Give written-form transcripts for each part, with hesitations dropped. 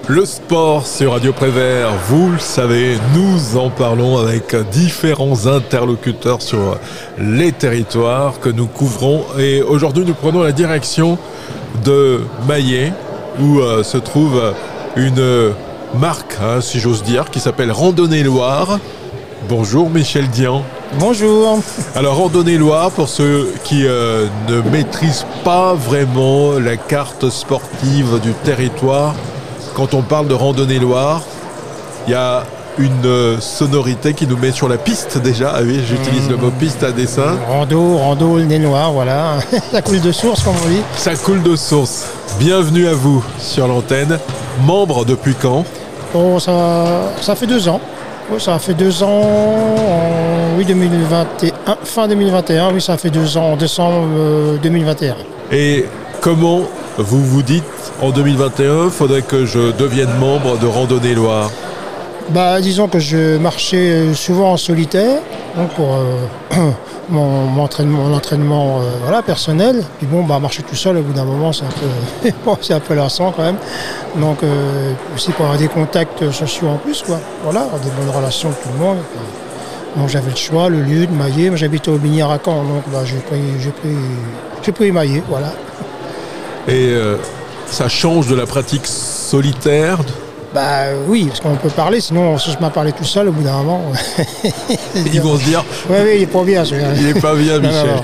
Le sport sur Radio Prévert, vous le savez, nous en parlons avec différents interlocuteurs sur les territoires que nous couvrons. Et aujourd'hui, nous prenons la direction de Maillé, où se trouve une marque, si j'ose dire, qui s'appelle Randonnée Loire. Bonjour Michel Dian. Bonjour. Alors Randonnée Loire, pour ceux qui ne maîtrisent pas vraiment la carte sportive du territoire, quand on parle de Randonnée Loire, il y a une sonorité qui nous met sur la piste déjà. Ah oui, j'utilise le mot piste à dessein. Rando, le nez noir, voilà. Ça coule de source, comme on dit. Ça coule de source. Bienvenue à vous sur l'antenne. Membre depuis quand ? Oh, ça fait 2 ans. Oui, ça fait 2 ans en 2021, fin 2021. Oui, ça fait 2 ans en décembre 2021. Et comment vous vous dites en 2021, il faudrait que je devienne membre de Randonnée Loire ? Disons que je marchais souvent en solitaire, donc pour mon entraînement personnel. Puis marcher tout seul au bout d'un moment, c'est un peu lassant quand même. Donc aussi pour avoir des contacts sociaux en plus, quoi. Voilà, avoir des bonnes relations avec tout le monde. Donc j'avais le choix, le lieu de Maillé. Moi j'habite au Binière à Caen, donc j'ai pris Maillé, voilà. Et ça change de la pratique solitaire ? Oui, parce qu'on peut parler, sinon si je m'en parlais tout seul au bout d'un moment. Ils vont se dire. Oui, il est pas bien celui-là. Il est pas bien, Michel. Non.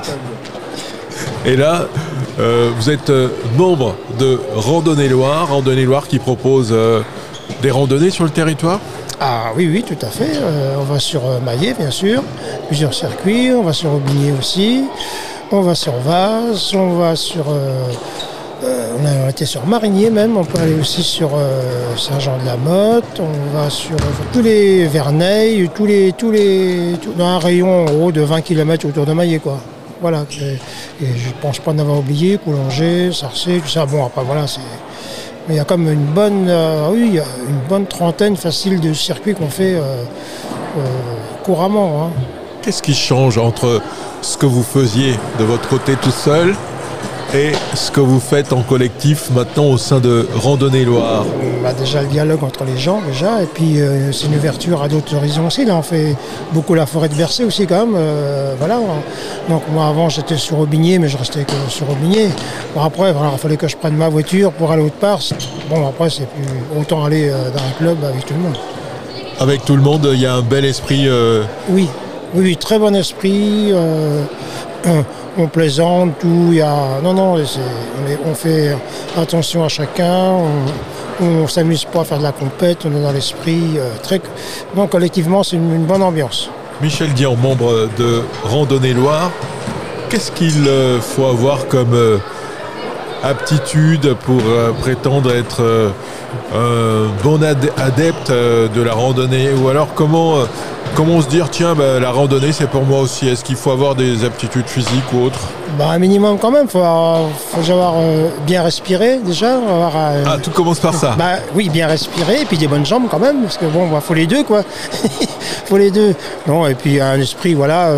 Et là, vous êtes membre de Randonnée Loire qui propose des randonnées sur le territoire ? Ah oui, tout à fait. On va sur Maillé, bien sûr, plusieurs circuits. On va sur Aubigné aussi. On va sur Vaz. On va sur. On a été sur Marigné même. On peut aller aussi sur Saint-Jean-de-la-Motte. On va sur tous les Verneilles, dans un rayon en gros de 20 km autour de Maillé, quoi. Voilà. Et je pense pas en avoir oublié. Coulanger, Sarcé, tout ça. Bon, après voilà, mais il y a comme une bonne trentaine facile de circuits qu'on fait couramment. Qu'est-ce qui change entre ce que vous faisiez de votre côté tout seul et ce que vous faites en collectif maintenant au sein de Randonnée Loire ? Déjà le dialogue entre les gens, et puis c'est une ouverture à d'autres horizons aussi. Là, on fait beaucoup la forêt de Bercé aussi quand même. Voilà. Donc moi avant j'étais sur Aubigné, mais je restais que sur Aubigné. Après, il fallait que je prenne ma voiture pour aller autre part. Après c'est plus autant aller dans un club avec tout le monde. Avec tout le monde, il y a un bel esprit. Oui, très bon esprit. On plaisante, tout. On fait attention à chacun. On s'amuse pas à faire de la compète. On est dans l'esprit Donc collectivement, c'est une bonne ambiance. Michel Dian, membre de Randonnée Loire, qu'est-ce qu'il faut avoir comme aptitude pour prétendre être un bon adepte de la randonnée ? Ou alors comment se dire, tiens, la randonnée c'est pour moi aussi ? Est-ce qu'il faut avoir des aptitudes physiques ou autres ? Un minimum quand même, faut savoir bien respirer déjà. Tout commence par ça. Oui, bien respirer, et puis des bonnes jambes quand même, parce que faut les deux, quoi. Faut les deux. Non, et puis un esprit,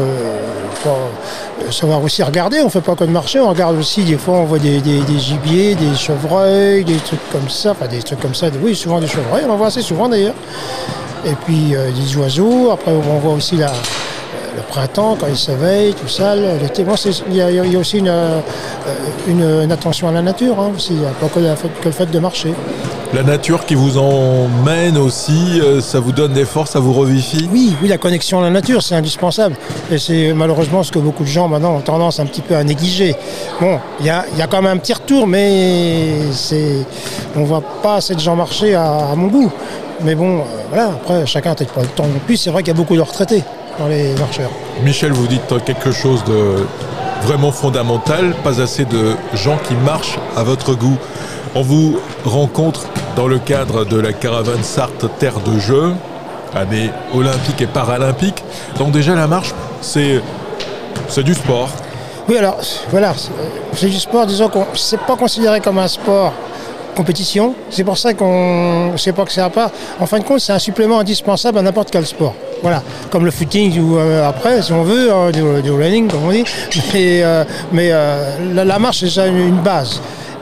faut savoir aussi regarder. On fait pas que de marcher, on regarde aussi, des fois on voit des gibiers, des chevreuils, des trucs comme ça, oui, souvent des chevreuils, on en voit assez souvent d'ailleurs. Et puis des oiseaux, après on voit aussi le printemps quand il s'éveille, tout ça, l'été. Il y a aussi une attention à la nature, aussi, pas que le fait de marcher. La nature qui vous emmène aussi, ça vous donne des forces, ça vous revivifie ? Oui, la connexion à la nature, c'est indispensable. Et c'est malheureusement ce que beaucoup de gens maintenant ont tendance un petit peu à négliger. Bon, il y a quand même un petit retour, mais on ne voit pas assez de gens marcher à mon goût. Mais bon, après, chacun n'a peut-être pas le temps non plus. C'est vrai qu'il y a beaucoup de retraités dans les marcheurs. Michel, vous dites quelque chose de vraiment fondamental, pas assez de gens qui marchent à votre goût. On vous rencontre dans le cadre de la caravane Sarthe Terre de Jeux, année olympique et paralympique. Donc déjà la marche, c'est du sport. Oui, alors voilà, c'est du sport, disons qu'on c'est pas considéré comme un sport compétition. C'est pour ça qu'on ne sait pas que c'est à part. En fin de compte, c'est un supplément indispensable à n'importe quel sport. Voilà, comme le footing ou après, si on veut, du running, comme on dit. Mais la marche, c'est déjà une base.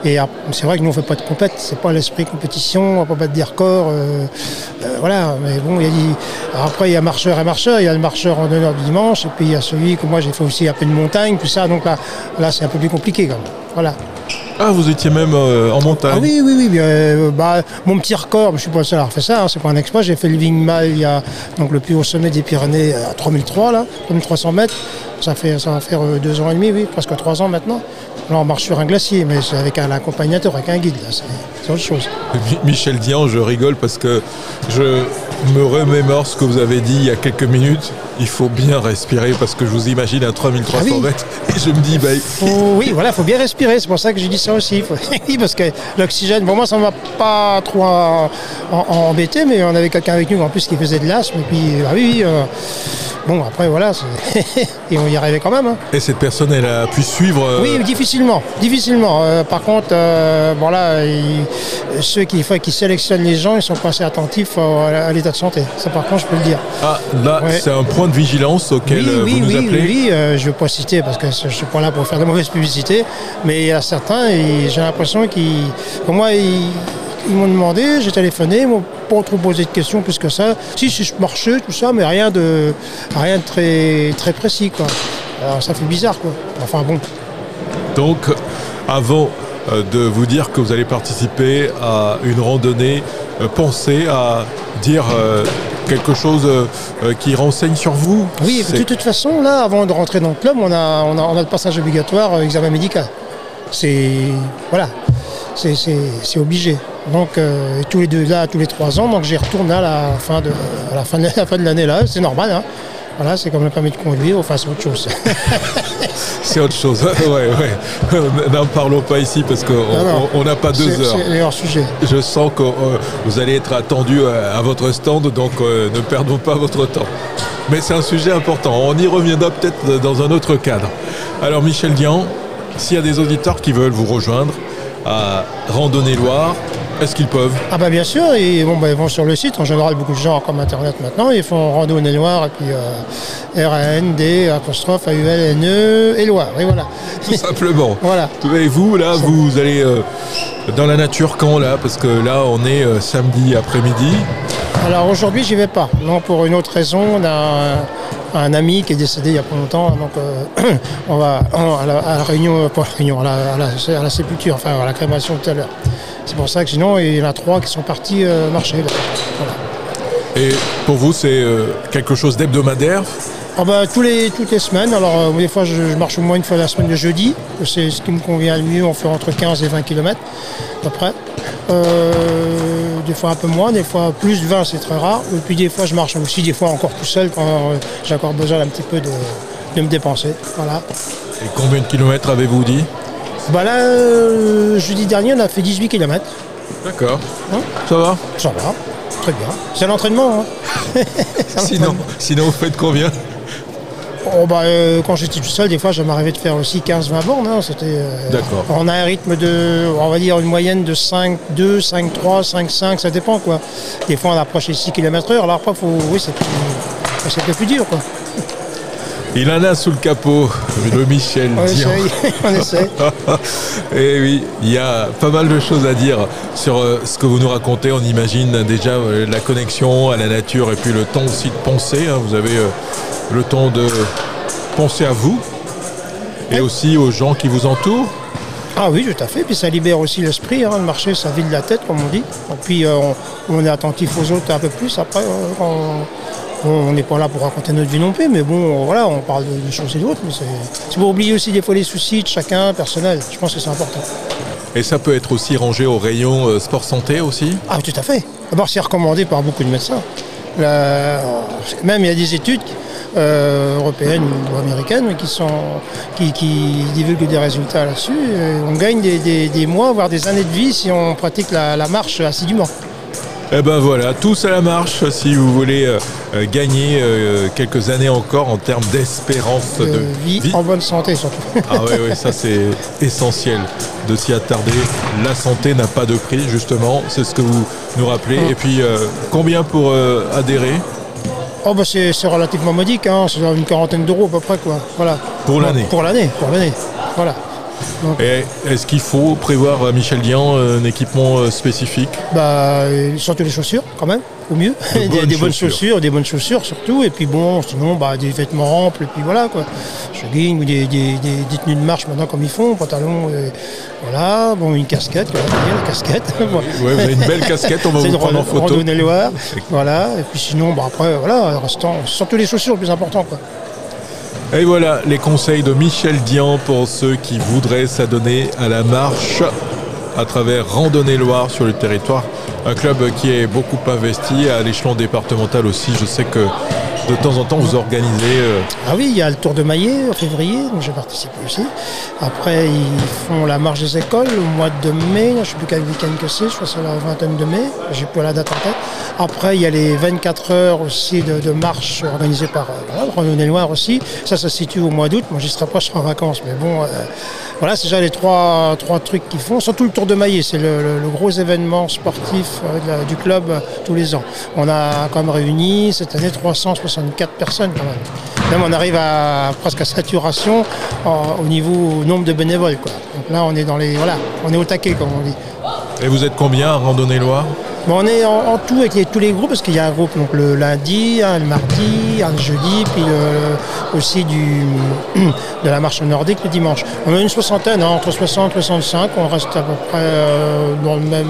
Et c'est vrai que nous on fait pas de compète, c'est pas l'esprit compétition, on va pas battre des records, voilà. Mais bon, après il y a marcheur et marcheur, il y a le marcheur randonneur du dimanche, et puis il y a celui que moi j'ai fait aussi un peu de montagne, tout ça. Donc là c'est un peu plus compliqué quand même. Voilà. Ah, vous étiez même en montagne. Ah oui. Mon petit record, je ne suis pas le seul à avoir fait ça, hein, c'est pas un exploit. J'ai fait le Wingmile, donc le plus haut sommet des Pyrénées à 3003, là, 3300 mètres. Ça va faire 2 ans et demi, oui, presque 3 ans maintenant. Là, on marche sur un glacier, mais c'est avec un accompagnateur, avec un guide, là, c'est autre chose. Michel Dian, je rigole parce que je me remémore ce que vous avez dit il y a quelques minutes. Il faut bien respirer parce que je vous imagine à 3300 mètres et je me dis... Oui, voilà, il faut bien respirer, c'est pour ça que j'ai dit ça aussi. Oui, parce que l'oxygène, pour moi, ça ne m'a pas trop embêté, mais on avait quelqu'un avec nous en plus qui faisait de l'asthme. Et puis, bon, après, voilà, et on y arrivait quand même. Hein. Et cette personne, elle a pu suivre... Oui, difficilement. Par contre, ceux qui sélectionnent les gens, ils sont pas assez attentifs à l'état de santé. Ça, par contre, je peux le dire. Ah, là, c'est un point de vigilance auquel vous nous appelez. Oui, je ne vais pas citer parce que je ne suis pas là pour faire de mauvaise publicité, mais il y a certains, j'ai l'impression pour moi, ils m'ont demandé, j'ai téléphoné, ils m'ont pas trop posé de questions plus que ça. Si je marchais, tout ça, mais rien de très, très précis, quoi. Alors ça fait bizarre, quoi. Enfin bon. Donc, avant de vous dire que vous allez participer à une randonnée, pensez à dire quelque chose qui renseigne sur vous. Oui, de toute façon, là, avant de rentrer dans le club, on a le passage obligatoire, examen médical. C'est obligé. Donc tous les 3 ans, donc j'y retourne à la fin de l'année là, c'est normal. Hein. Voilà, c'est comme le permis de conduire, enfin c'est autre chose. C'est autre chose, ouais. N'en parlons pas ici parce qu'on n'a pas 2 heures. C'est hors sujet. Je sens que vous allez être attendu à votre stand, donc ne perdons pas votre temps. Mais c'est un sujet important, on y reviendra peut-être dans un autre cadre. Alors Michel Dian, s'il y a des auditeurs qui veulent vous rejoindre à Randonnée Loire, est-ce qu'ils peuvent? Ah bah bien sûr, ils vont sur le site, en général beaucoup de gens comme internet maintenant, ils font Randonnée Loire et puis R-A-N-D, apostrophe, A-U-L-N-E et Loire, et voilà. Tout simplement. Voilà. Et vous, là, vous allez dans la nature quand, là? Parce que là, on est samedi après-midi. Alors aujourd'hui, j'y vais pas. Non, pour une autre raison, on a un ami qui est décédé il y a pas longtemps, donc on va à la réunion, pas réunion, à la sépulture, enfin à la crémation tout à l'heure. C'est pour ça que sinon, il y en a 3 qui sont partis marcher. Là. Voilà. Et pour vous, c'est quelque chose d'hebdomadaire? Toutes les semaines. Alors, des fois, je marche au moins une fois la semaine le jeudi. C'est ce qui me convient le mieux. On fait entre 15 et 20 km à peu près. Des fois un peu moins, des fois plus de 20, c'est très rare. Et puis des fois, je marche aussi, des fois encore tout seul quand j'ai encore besoin d'un petit peu de me dépenser. Voilà. Et combien de kilomètres avez-vous dit? Jeudi dernier, on a fait 18 km. D'accord. Hein? Ça va? Ça va, très bien. C'est l'entraînement. Hein. Sinon, vous faites combien? Quand j'étais tout seul, des fois, ça m'arrivait de faire aussi 15-20 bornes. Hein. D'accord. On a un rythme on va dire une moyenne de 5-2, 5-3, 5-5, ça dépend, quoi. Des fois, on approche les 6 km/h. Alors après, c'est plus dur, quoi. Il en a sous le capot, le Michel Dian. On essaie. Et oui, il y a pas mal de choses à dire sur ce que vous nous racontez. On imagine déjà la connexion à la nature et puis le temps aussi de penser. Hein. Vous avez le temps de penser à vous et aussi aux gens qui vous entourent. Ah oui, tout à fait. Puis ça libère aussi l'esprit. Hein. Le marché, ça vide la tête, comme on dit. Et puis on est attentif aux autres un peu plus. Après, on n'est pas là pour raconter notre vie non plus, mais bon, voilà, on parle de choses et d'autres. Mais c'est pour oublier aussi des fois les soucis de chacun, personnel. Je pense que c'est important. Et ça peut être aussi rangé au rayon sport-santé aussi? Ah, tout à fait. D'abord, c'est recommandé par beaucoup de médecins. Même il y a des études européennes ou américaines qui divulguent des résultats là-dessus. On gagne des mois, voire des années de vie si on pratique la marche assidûment. Eh ben voilà, tous à la marche si vous voulez gagner quelques années encore en termes d'espérance de vie. En bonne santé surtout. Ah oui, ça c'est essentiel de s'y attarder. La santé n'a pas de prix justement, c'est ce que vous nous rappelez. Et puis combien pour adhérer? C'est relativement modique, hein. C'est une 40aine d'euros à peu près, quoi. Voilà. Pour l'année. Pour l'année, voilà. Donc, Et est-ce qu'il faut prévoir, Michel Dian, un équipement spécifique? surtout les chaussures, quand même, au mieux. Des bonnes chaussures, des bonnes chaussures surtout. Et puis bon, sinon, des vêtements amples, et puis voilà, quoi. Jogging ou des tenues de marche maintenant, comme ils font, pantalon, voilà. Bon, une casquette, la casquette. Oui, vous avez une belle casquette, on va vous prendre en photo. Randonnée-Loire, voilà. Et puis sinon, après, voilà, restant, surtout les chaussures, le plus important, quoi. Et voilà les conseils de Michel Dian pour ceux qui voudraient s'adonner à la marche à travers Randonnée Loire sur le territoire. Un club qui est beaucoup investi à l'échelon départemental aussi. Je sais que de temps en temps vous organisez... Ah oui, il y a le Tour de Maillet en février, donc j'ai participé aussi. Après, ils font la marche des écoles au mois de mai. Je ne sais plus quel week-end que c'est, je crois que c'est la vingtaine de mai. J'ai pas la date en tête. Après, il y a les 24 heures aussi de marche organisées par Randonnée Loire aussi. Ça se situe au mois d'août. Moi, j'y serai pas, je serai en vacances. Mais bon, voilà, c'est déjà les trois trucs qu'ils font. Surtout le Tour de Maillet, c'est le gros événement sportif du club tous les ans. On a quand même réuni cette année 364 personnes quand même. Même on arrive presque à saturation au nombre de bénévoles, quoi. Donc là, on est on est au taquet, comme on dit. Et vous êtes combien à Randonnée Loire? Bon, on est en tout avec tous les groupes, parce qu'il y a un groupe donc le lundi, le mardi, le jeudi, puis aussi de la marche nordique le dimanche. On a une soixantaine, entre 60 et 65, on reste à peu près dans le même,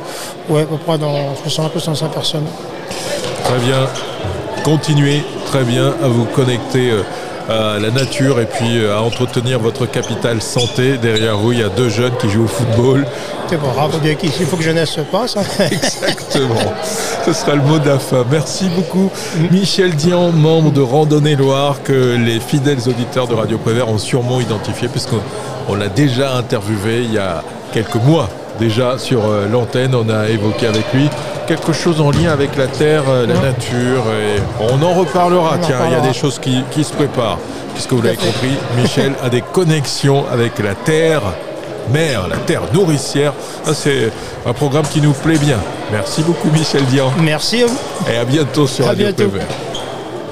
à peu près dans 60-65 personnes. Très bien, continuez très bien à vous connecter à la nature et puis à entretenir votre capital santé. Derrière vous, il y a 2 jeunes qui jouent au football. C'est bon, il faut que jeunesse se passe. Exactement, ce sera le mot de la fin. Merci beaucoup Michel Dian, membre de Randonnée Loire, que les fidèles auditeurs de Radio Prévert ont sûrement identifié puisqu'on l'a déjà interviewé il y a quelques mois. Déjà sur l'antenne, on a évoqué avec lui quelque chose en lien avec la terre, la nature, et on en reparlera. Il y a des choses qui se préparent, puisque vous l'avez compris, Michel a des connexions avec la terre mère, la terre nourricière. Ça, c'est un programme qui nous plaît bien. Merci beaucoup Michel Dian. Merci à vous. Et à bientôt sur Radio Prévert.